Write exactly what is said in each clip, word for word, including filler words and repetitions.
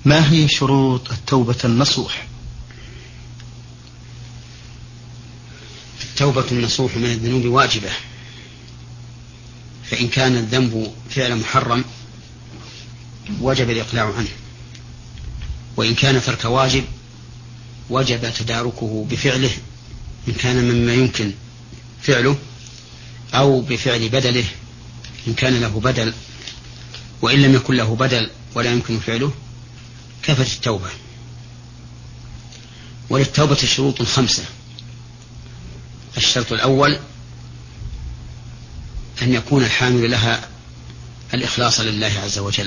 ما هي شروط التوبة النصوح؟ التوبة النصوح من الذنوب واجبة، فإن كان الذنب فعل محرم وجب الإقلاع عنه، وإن كان ترك واجب وجب تداركه بفعله إن كان مما يمكن فعله، أو بفعل بدله إن كان له بدل، وإن لم يكن له بدل ولا يمكن فعله كفت التوبة. وللتوبة شروط خمسة. الشرط الأول أن يكون الحامل لها الإخلاص لله عز وجل،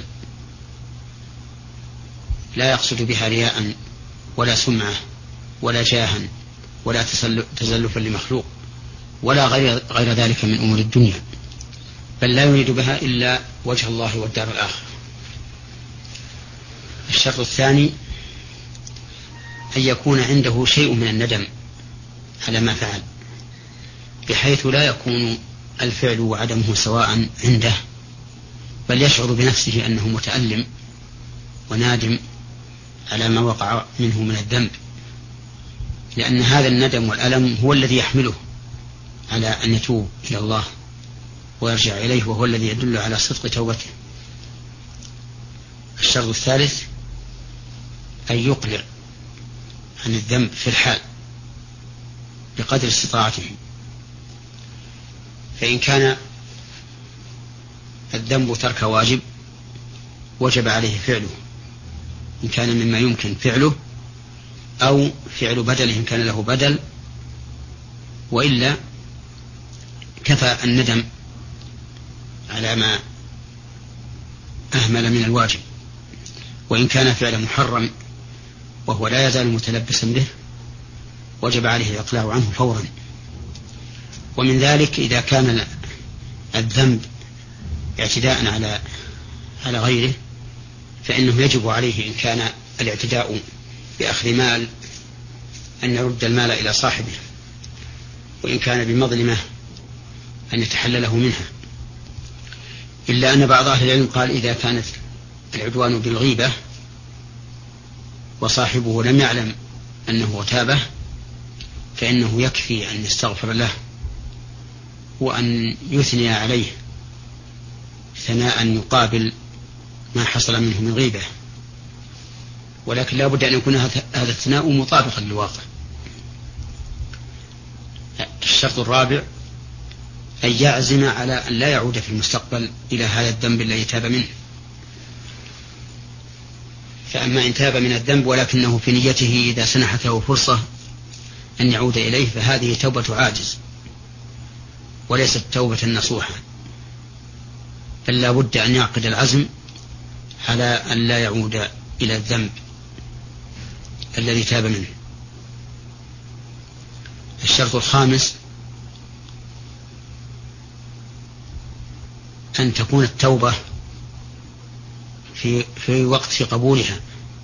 لا يقصد بها رياء ولا سمعة ولا جاها ولا تزلفا لمخلوق ولا غير, غير ذلك من أمور الدنيا، بل لا يريد بها إلا وجه الله والدار الآخرة. الشرط الثاني أن يكون عنده شيء من الندم على ما فعل، بحيث لا يكون الفعل وعدمه سواء عنده، بل يشعر بنفسه أنه متألم ونادم على ما وقع منه من الذنب، لأن هذا الندم والألم هو الذي يحمله على أن يتوب إلى الله ويرجع إليه، وهو الذي يدل على صدق توبته. الشرط الثالث أن يقلع عن الذنب في الحال بقدر استطاعته، فإن كان الذنب ترك واجب وجب عليه فعله إن كان مما يمكن فعله، أو فعل بدله إن كان له بدل، وإلا كفى الندم على ما أهمل من الواجب. وإن كان فعل محرم وهو لا يزال متلبسا به وجب عليه الإقلاع عنه فورا. ومن ذلك إذا كان الذنب اعتداء على على غيره فإنه يجب عليه إن كان الاعتداء بأخذ مال أن يرد المال إلى صاحبه، وإن كان بمظلمة أن يتحلله منها، إلا أن بعض أهل العلم قال إذا كانت العدوان بالغيبة وصاحبه لم يعلم أنه تابه فإنه يكفي أن يستغفر له وأن يثني عليه ثناء يقابل ما حصل منه من غيبة، ولكن لا بد أن يكون هذا الثناء مطابقا للواقع. الشرط الرابع أن يعزم على أن لا يعود في المستقبل إلى هذا الذنب الذي تاب منه. فأما إن تاب من الذنب ولكنه في نيته إذا سنحت له فرصة أن يعود إليه فهذه توبة عاجز وليست توبة نصوحة، بل لا بد أن يعقد العزم على أن لا يعود إلى الذنب الذي تاب منه. الشرط الخامس أن تكون التوبة في, في وقت قبولها،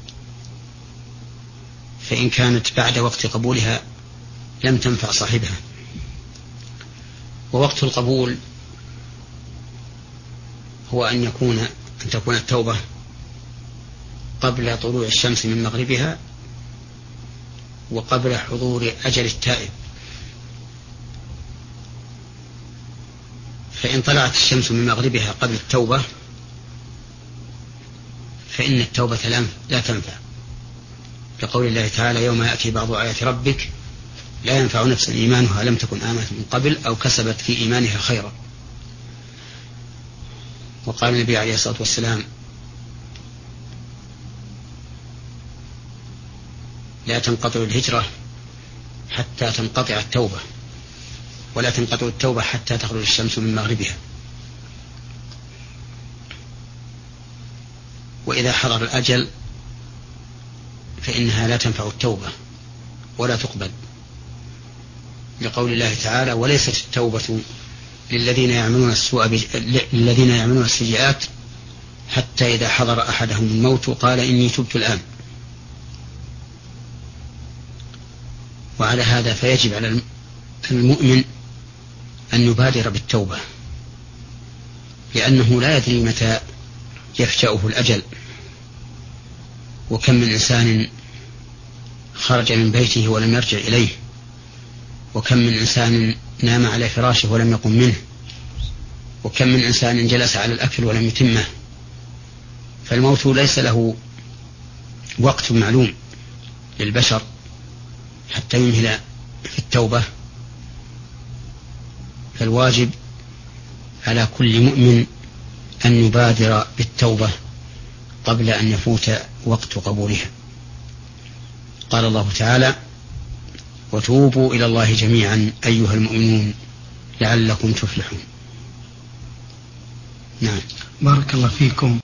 فإن كانت بعد وقت قبولها لم تنفع صاحبها. ووقت القبول هو أن يكون أن تكون التوبة قبل طلوع الشمس من مغربها وقبل حضور أجل التائب. فإن طلعت الشمس من مغربها قبل التوبة فإن التوبة لا تنفع، لقول الله تعالى يوم يأتي بعض آيات ربك لا ينفع نفسا إيمانها لم تكن آمنت من قبل أو كسبت في إيمانها خيرا. وقال النبي عليه الصلاة والسلام لا تنقطع الهجرة حتى تنقطع التوبة، ولا تنقطع التوبة حتى تخرج الشمس من مغربها. وإذا حضر الأجل فإنها لا تنفع التوبة ولا تقبل، لقول الله تعالى وليست التوبة للذين يعملون السوء ب... للذين يعملون السيئات حتى إذا حضر أحدهم الموت قال إني تبت الآن. وعلى هذا فيجب على المؤمن أن يبادر بالتوبة، لأنه لا يدري متى يفجأه الأجل، وكم من إنسان خرج من بيته ولم يرجع إليه، وكم من إنسان نام على فراشه ولم يقم منه، وكم من إنسان جلس على الأكل ولم يتمه. فالموت ليس له وقت معلوم للبشر حتى يمهل في التوبة، فالواجب على كل مؤمن أن يبادر بالتوبة قبل أن يفوت وقت قبولها. قال الله تعالى: وتوبوا إلى الله جميعا أيها المؤمنون لعلكم تفلحون. نعم. بارك الله فيكم.